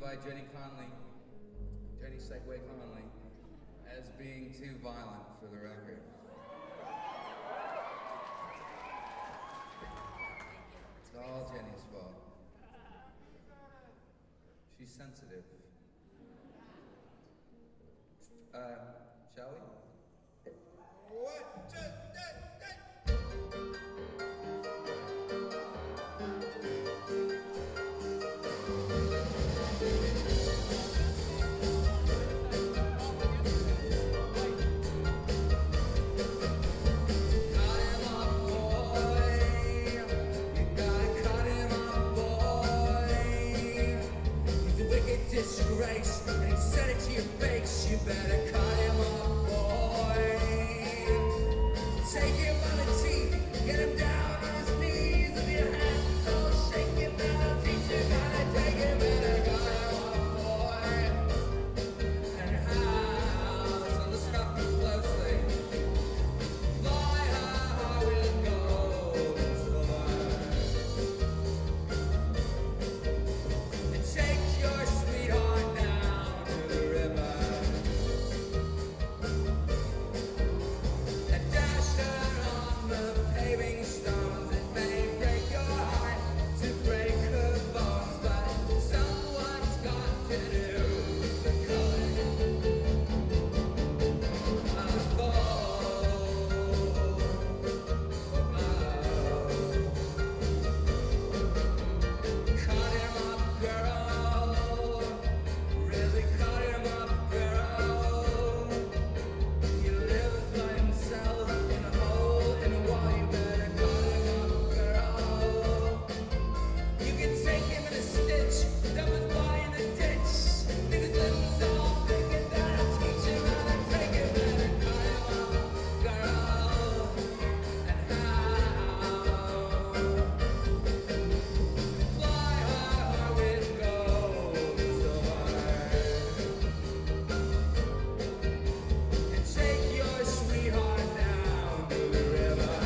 by Jenny Segway Conley, as being too violent for the record. It's all Jenny's fault. She's sensitive. Shall we? What? Disgrace, and he said it to your face. You better cut him up, boy. Take him by the teeth, get him down on his knees. If your hands all shaking, that'll teach you how to take him. Better cut him up, boy. And how? So listen up closely. Fly how it goes, and take your sweetheart down to the river and dash her on the paving stones. It may break your heart to break her bones, but someone's got to do the culling of the cut him up, girl. Really cut him up, girl. He lives by himself in a hole in a wall. You better cut him up, girl. You can take him in a stitch, dump his body in the ditch. Think his limbs all thinking that'll teach him how to take it. Better cut him up, girl. And how? Fly how it goes over. And take your sweetheart down to the river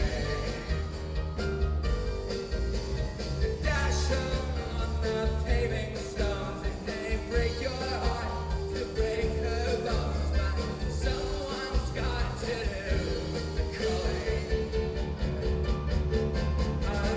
and dash her on the paving stones. It may break your heart to break her bones, but someone's got to do the culling of the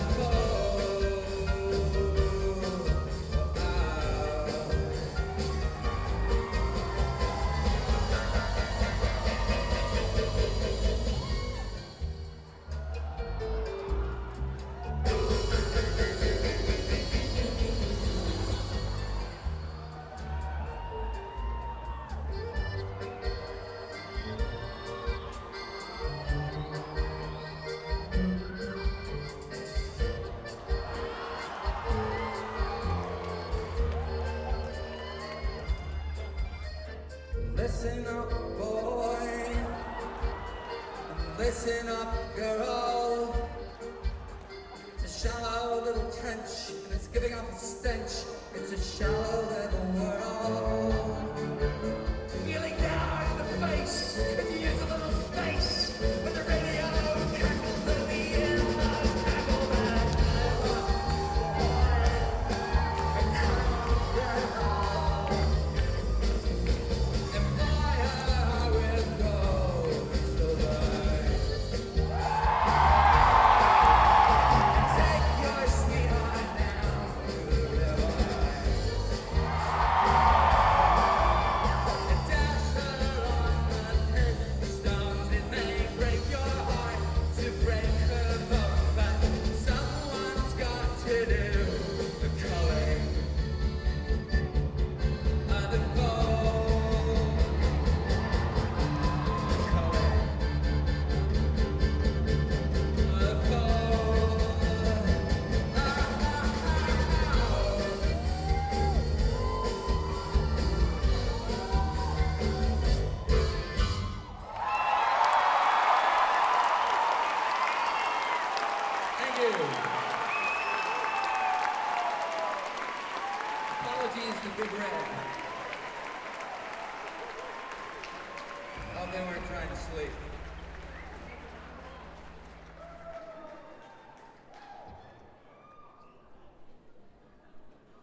Listen up, boy. Listen up, girl. It's a shallow little trench, and it's giving off a stench. It's a shallow little world. Feeling down in the face, could you use a little space? With the radio crackles and the earmuffs crackle back. And fly how it goes over. And take your sweetheart down to the river and dash her on the paving stones. It may break your heart to break her bones, but someone's got to do the culling of the foam. Culling of the foam. Thank you. Apologies to Big Red. Hope they weren't trying to sleep.